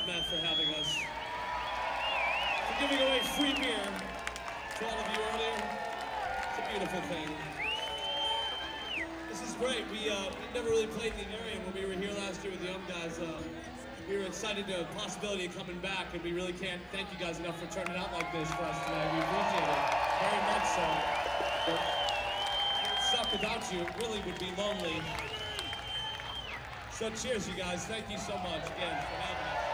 Matt, for having us. For giving away free beer to all of you earlier. It's a beautiful thing. This is great. We never really played in the area when we were here last year with the Young Guys. We were excited to the possibility of coming back, and we really can't thank you guys enough for turning out like this for us tonight. We appreciate it very much so. But it would suck without you. It really would be lonely. So cheers, you guys. Thank you so much again for having us.